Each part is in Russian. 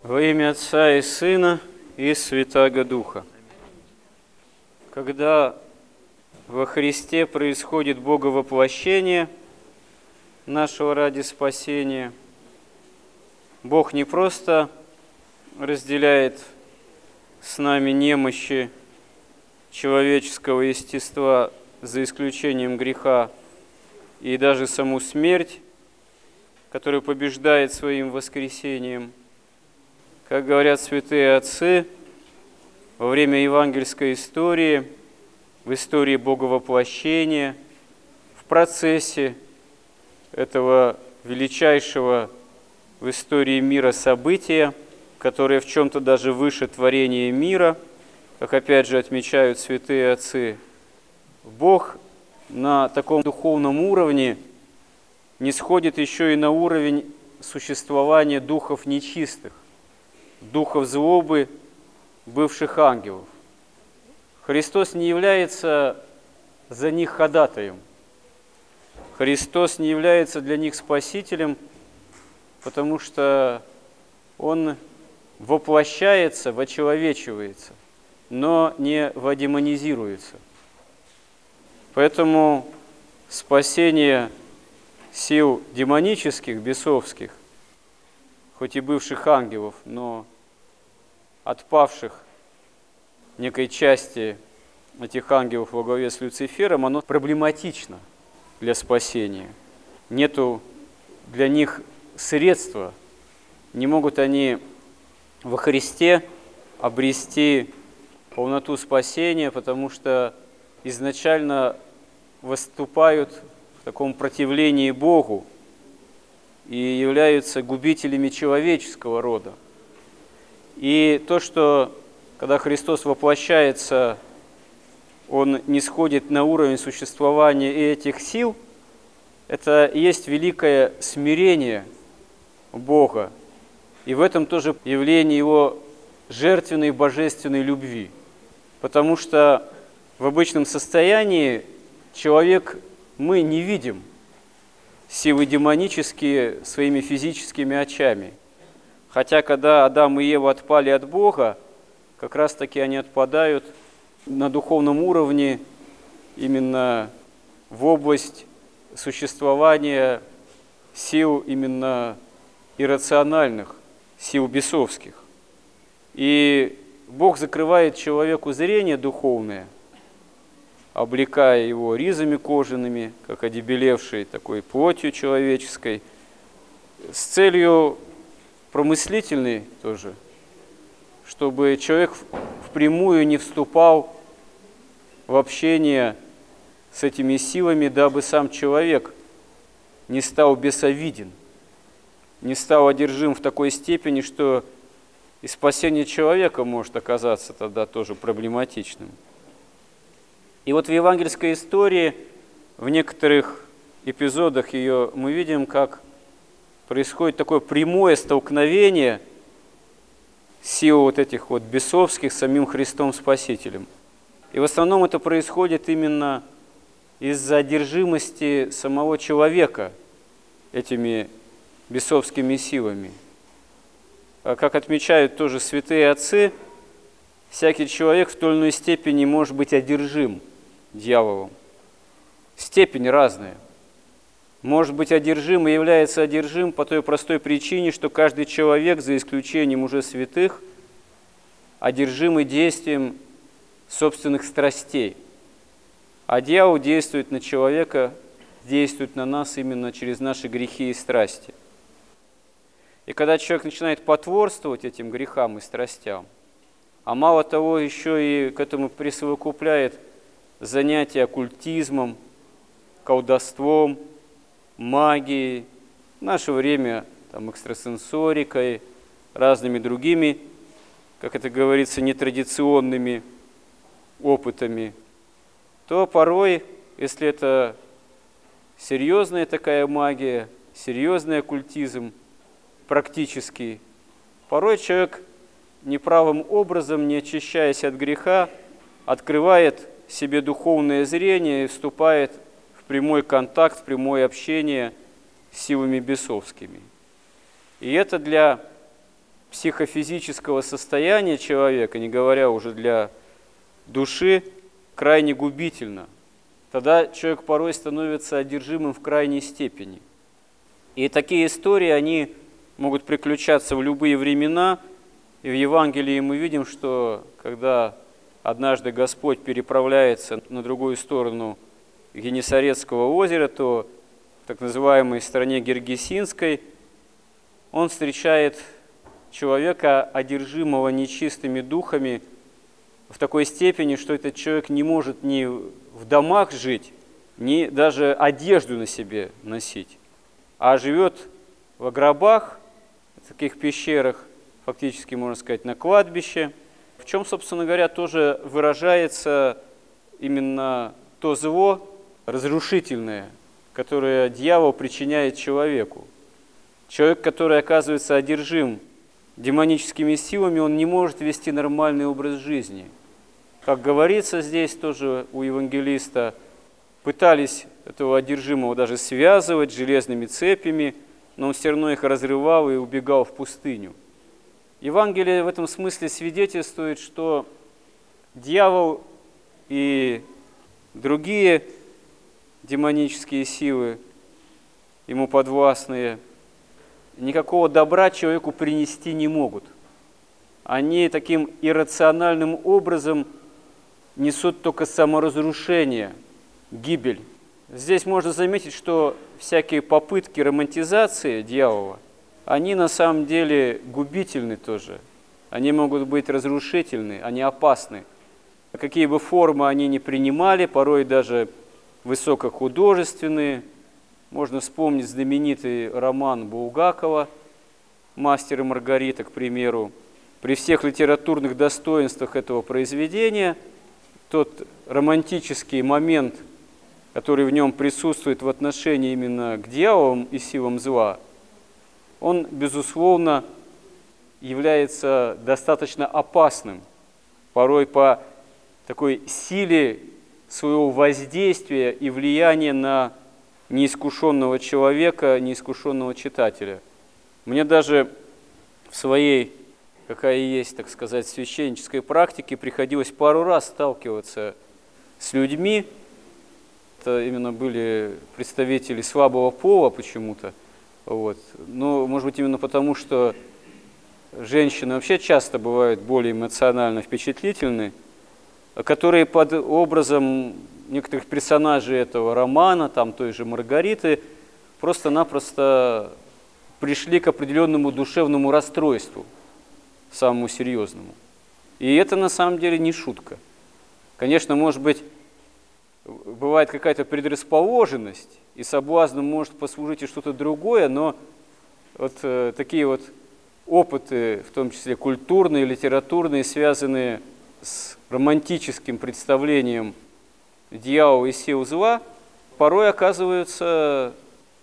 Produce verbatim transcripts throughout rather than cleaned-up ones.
Во имя Отца и Сына и Святаго Духа. Когда во Христе происходит Боговоплощение нашего ради спасения, Бог не просто разделяет с нами немощи человеческого естества за исключением греха и даже саму смерть, которая побеждает своим воскресением. Как говорят святые отцы, во время евангельской истории, в истории Боговоплощения, в процессе этого величайшего в истории мира события, которое в чем-то даже выше творения мира, как опять же отмечают святые отцы, Бог на таком духовном уровне не сходит еще и на уровень существования духов нечистых, духов злобы, бывших ангелов. Христос не является за них ходатаем. Христос не является для них спасителем, потому что Он воплощается, вочеловечивается, но не водемонизируется. Поэтому спасение сил демонических, бесовских, хоть и бывших ангелов, но отпавших некой части этих ангелов во главе с Люцифером, оно проблематично для спасения. Нету для них средства, не могут они во Христе обрести полноту спасения, потому что изначально выступают в таком противлении Богу и являются губителями человеческого рода. И то, что когда Христос воплощается, Он не сходит на уровень существования и этих сил, это и есть великое смирение Бога. И в этом тоже явление Его жертвенной божественной любви. Потому что в обычном состоянии человек, мы не видим силы демонические своими физическими очами. Хотя, когда Адам и Ева отпали от Бога, как раз-таки они отпадают на духовном уровне именно в область существования сил именно иррациональных, сил бесовских. И Бог закрывает человеку зрение духовное, облекая его ризами кожаными, как одебелевшей такой плотью человеческой, с целью промыслительной тоже, чтобы человек впрямую не вступал в общение с этими силами, дабы сам человек не стал бесовиден, не стал одержим в такой степени, что и спасение человека может оказаться тогда тоже проблематичным. И вот в евангельской истории, в некоторых эпизодах ее мы видим, как происходит такое прямое столкновение сил вот этих вот бесовских с самим Христом Спасителем. И в основном это происходит именно из-за одержимости самого человека этими бесовскими силами. Как отмечают тоже святые отцы, всякий человек в той или иной степени может быть одержим дьяволом. Степень разная. Может быть одержим и является одержим по той простой причине, что каждый человек, за исключением уже святых, одержимый действием собственных страстей. А дьявол действует на человека, действует на нас именно через наши грехи и страсти. И когда человек начинает потворствовать этим грехам и страстям, а мало того, еще и к этому присовокупляет занятия оккультизмом, колдовством, магией, в наше время там, экстрасенсорикой, разными другими, как это говорится, нетрадиционными опытами, то порой, если это серьезная такая магия, серьезный оккультизм, практический, порой человек неправым образом, не очищаясь от греха, открывает себе духовное зрение и вступает в прямой контакт, в прямое общение с силами бесовскими. И это для психофизического состояния человека, не говоря уже для души, крайне губительно. Тогда человек порой становится одержимым в крайней степени. И такие истории, они могут приключаться в любые времена. И в Евангелии мы видим, что когда однажды Господь переправляется на другую сторону Генесарецкого озера, то в так называемой стране Гергесинской Он встречает человека, одержимого нечистыми духами, в такой степени, что этот человек не может ни в домах жить, ни даже одежду на себе носить, а живет в гробах, в таких пещерах, фактически, можно сказать, на кладбище, в чем, собственно говоря, тоже выражается именно то зло разрушительное, которое дьявол причиняет человеку. Человек, который оказывается одержим демоническими силами, он не может вести нормальный образ жизни. Как говорится здесь тоже у евангелиста, пытались этого одержимого даже связывать железными цепями, но он все равно их разрывал и убегал в пустыню. Евангелие в этом смысле свидетельствует, что дьявол и другие демонические силы, ему подвластные, никакого добра человеку принести не могут. Они таким иррациональным образом несут только саморазрушение, гибель. Здесь можно заметить, что всякие попытки романтизации дьявола, они на самом деле губительны тоже. Они могут быть разрушительны, они опасны. Какие бы формы они ни принимали, порой даже высокохудожественные. Можно вспомнить знаменитый роман Булгакова «Мастер и Маргарита», к примеру. При всех литературных достоинствах этого произведения тот романтический момент, который в нем присутствует в отношении именно к дьяволам и силам зла, он, безусловно, является достаточно опасным, порой по такой силе своего воздействия и влияния на неискушенного человека, неискушенного читателя. Мне даже в своей, какая есть, так сказать, священнической практике приходилось пару раз сталкиваться с людьми, это именно были представители слабого пола почему-то, вот. Но, может быть, именно потому, что женщины вообще часто бывают более эмоционально впечатлительны, которые под образом некоторых персонажей этого романа, там той же Маргариты, просто-напросто пришли к определенному душевному расстройству, самому серьезному. И это на самом деле не шутка. Конечно, может быть, бывает какая-то предрасположенность, и соблазном может послужить и что-то другое, но вот э, такие вот опыты, в том числе культурные, литературные, связанные с романтическим представлением дьявола и сил зла, порой оказываются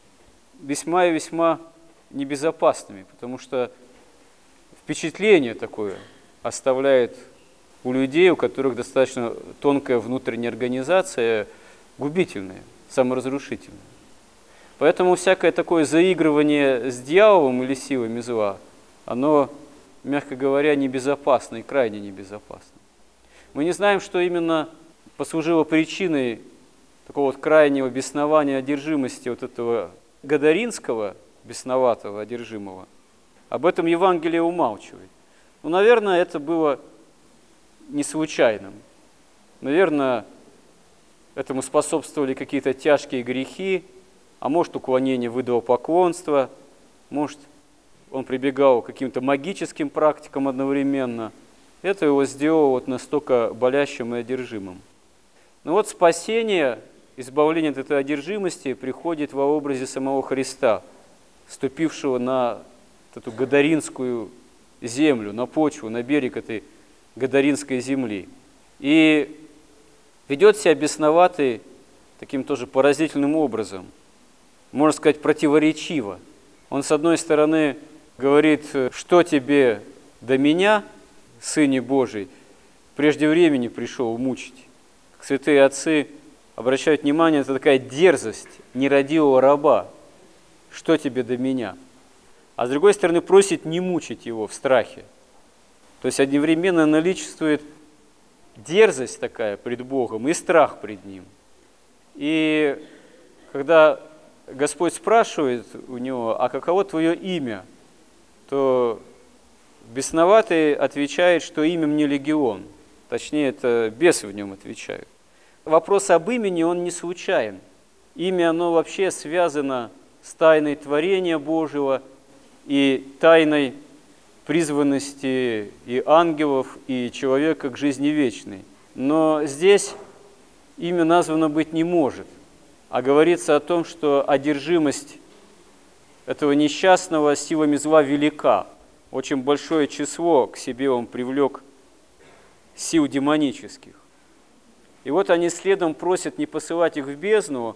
весьма и весьма небезопасными, потому что впечатление такое оставляет у людей, у которых достаточно тонкая внутренняя организация, губительная, саморазрушительная. Поэтому всякое такое заигрывание с дьяволом или силами зла, оно, мягко говоря, небезопасно и крайне небезопасно. Мы не знаем, что именно послужило причиной такого вот крайнего беснования, одержимости вот этого гадаринского, бесноватого, одержимого. Об этом Евангелие умалчивает. Ну, наверное, это было не случайным. Наверное, этому способствовали какие-то тяжкие грехи, а может, уклонение в идолопоклонство, может, он прибегал к каким-то магическим практикам одновременно. Это его сделало вот настолько болящим и одержимым. Но вот спасение, избавление от этой одержимости приходит во образе самого Христа, ступившего на эту гадаринскую землю, на почву, на берег этой гадаринской земли. И ведет себя бесноватый таким тоже поразительным образом, можно сказать, противоречиво. Он, с одной стороны, говорит, что тебе до меня, Сыне Божий, прежде времени пришел мучить. Святые отцы обращают внимание, это такая дерзость нерадивого раба. Что тебе до меня? а с другой стороны просит не мучить его в страхе. То есть одновременно наличествует дерзость такая пред Богом и страх пред Ним. И когда Господь спрашивает у него, а каково твое имя, то бесноватый отвечает, что имя мне Легион. Точнее, это бесы в нем отвечают. Вопрос об имени, он не случайен. Имя, оно вообще связано с тайной творения Божьего и тайной призванности и ангелов, и человека к жизни вечной. Но здесь имя названо быть не может, а говорится о том, что одержимость этого несчастного силами зла велика. Очень большое число к себе он привлек сил демонических. И вот они следом просят не посылать их в бездну,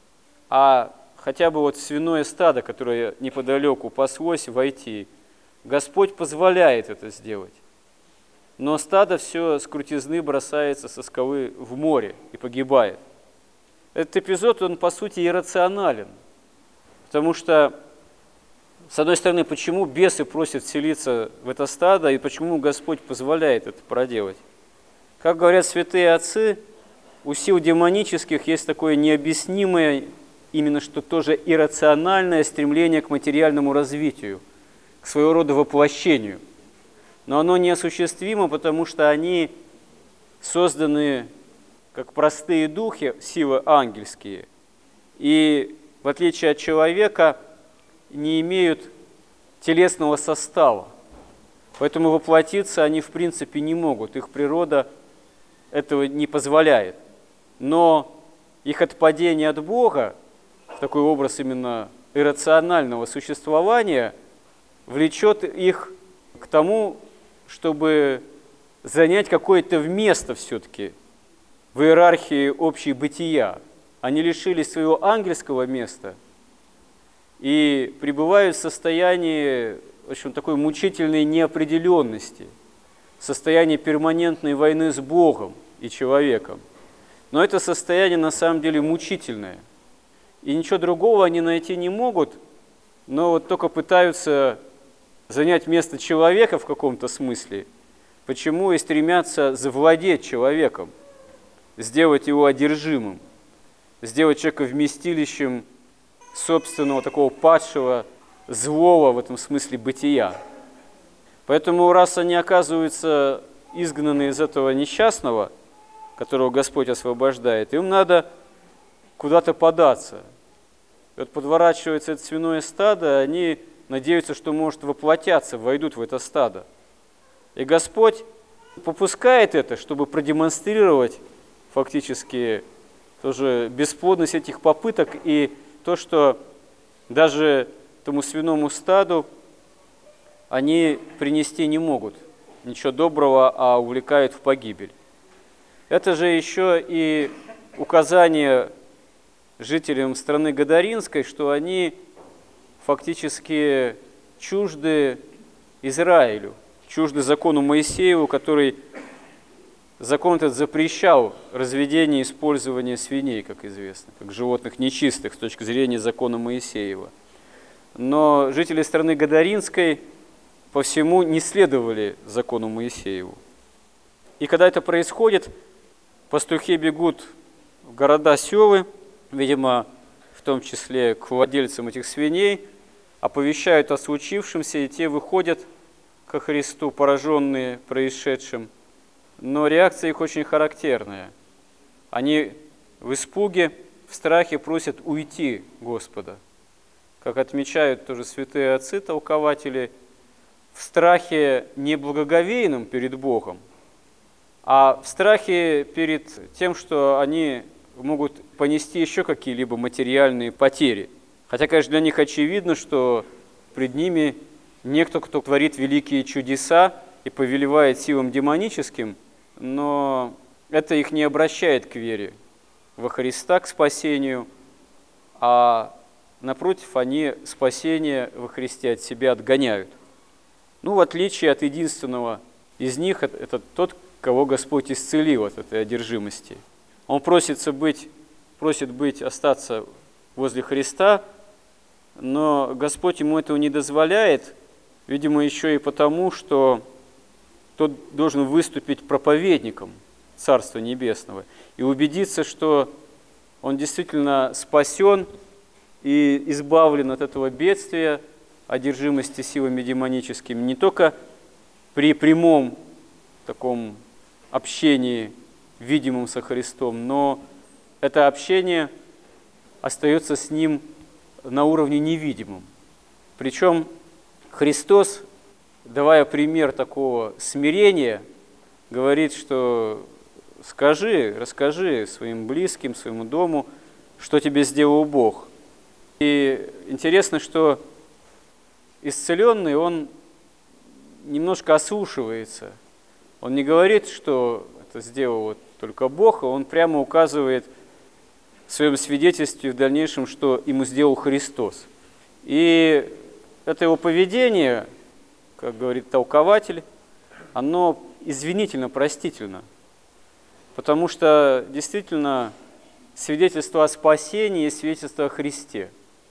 а хотя бы вот в свиное стадо, которое неподалеку паслось, войти. Господь позволяет это сделать. Но стадо все с крутизны бросается со скалы в море и погибает. Этот эпизод, он по сути иррационален. Потому что, с одной стороны, почему бесы просят вселиться в это стадо, и почему Господь позволяет это проделать? Как говорят святые отцы, у сил демонических есть такое необъяснимое, именно что тоже иррациональное стремление к материальному развитию, к своего рода воплощению. Но оно неосуществимо, потому что они созданы как простые духи, силы ангельские, и в отличие от человека не имеют телесного состава. Поэтому воплотиться они в принципе не могут, их природа этого не позволяет. Но их отпадение от Бога, такой образ именно иррационального существования, влечет их к тому, чтобы занять какое-то место все-таки в иерархии общей бытия. Они лишились своего ангельского места и пребывают в состоянии, в общем, такой мучительной неопределенности, в состоянии перманентной войны с Богом и человеком. Но это состояние на самом деле мучительное. И ничего другого они найти не могут, но вот только пытаются занять место человека в каком-то смысле. Почему и стремятся завладеть человеком, сделать его одержимым, сделать человека вместилищем собственного такого падшего, злого в этом смысле бытия. Поэтому раз они оказываются изгнаны из этого несчастного, которого Господь освобождает, им надо куда-то податься. И вот подворачивается это свиное стадо, они надеются, что может воплотятся, войдут в это стадо. И Господь попускает это, чтобы продемонстрировать фактически тоже бесплодность этих попыток и то, что даже этому свиному стаду они принести не могут ничего доброго, а увлекают в погибель. Это же еще и указание жителям страны Гадаринской, что они фактически чужды Израилю, чужды закону Моисееву, который закон этот запрещал разведение и использование свиней, как известно, как животных нечистых с точки зрения закона Моисеева. Но жители страны Гадаринской по всему не следовали закону Моисееву. И когда это происходит, пастухи бегут в города, селы, видимо, в том числе к владельцам этих свиней, оповещают о случившемся, и те выходят ко Христу, пораженные происшедшим. Но реакция их очень характерная. Они в испуге, в страхе просят уйти Господа. Как отмечают тоже святые отцы, толкователи, в страхе не благоговейном перед Богом, а в страхе перед тем, что они могут понести еще какие-либо материальные потери. Хотя, конечно, для них очевидно, что пред ними некто, кто творит великие чудеса и повелевает силам демоническим, но это их не обращает к вере во Христа, к спасению, а напротив, они спасение во Христе от себя отгоняют. Ну, в отличие от единственного из них, это тот, кого Господь исцелил от этой одержимости. Он просится быть, просит быть, остаться возле Христа, но Господь ему этого не дозволяет, видимо, еще и потому, что тот должен выступить проповедником Царства Небесного и убедиться, что он действительно спасен и избавлен от этого бедствия, одержимости силами демоническими, не только при прямом таком общении, видимом со Христом, но это общение остается с Ним на уровне невидимом. Причем Христос, давая пример такого смирения, говорит, что скажи, расскажи своим близким, своему дому, что тебе сделал Бог. И интересно, что исцеленный, он немножко ослушивается. Он не говорит, что это сделал вот только Бог, а он прямо указывает в своем свидетельстве в дальнейшем, что ему сделал Христос. И это его поведение, как говорит толкователь, оно извинительно, простительно. Потому что действительно свидетельство о спасении есть свидетельство о Христе.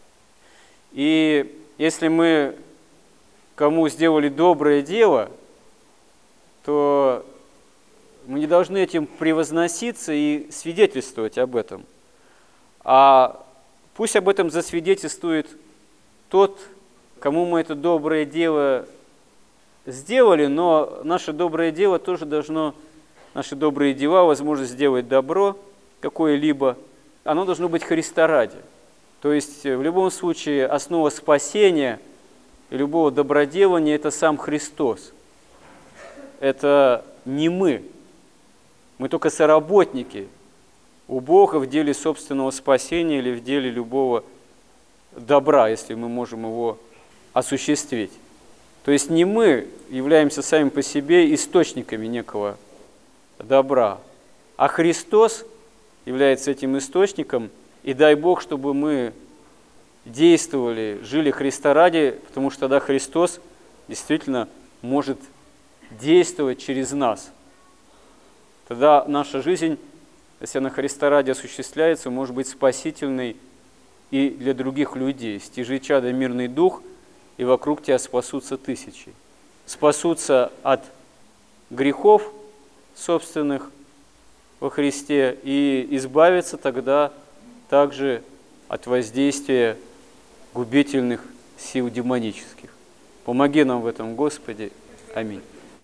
И если мы кому сделали доброе дело, то мы не должны этим превозноситься и свидетельствовать об этом. А пусть об этом засвидетельствует тот, кому мы это доброе дело сделали, но наше доброе дело тоже должно, наши добрые дела, возможность сделать добро какое-либо, оно должно быть Христа ради. То есть в любом случае основа спасения и любого доброделания – это сам Христос. Это не мы. Мы только соработники у Бога в деле собственного спасения или в деле любого добра, если мы можем его осуществить. То есть не мы являемся сами по себе источниками некого добра, а Христос является этим источником, и дай Бог, чтобы мы действовали, жили Христа ради, потому что тогда Христос действительно может действовать через нас. Тогда наша жизнь, если она Христа ради осуществляется, может быть спасительной и для других людей. «Стяжи, чадо, мирный дух, и вокруг тебя спасутся тысячи». Спасутся от грехов собственных во Христе и избавиться тогда также от воздействия губительных сил демонических. Помоги нам в этом, Господи. Аминь.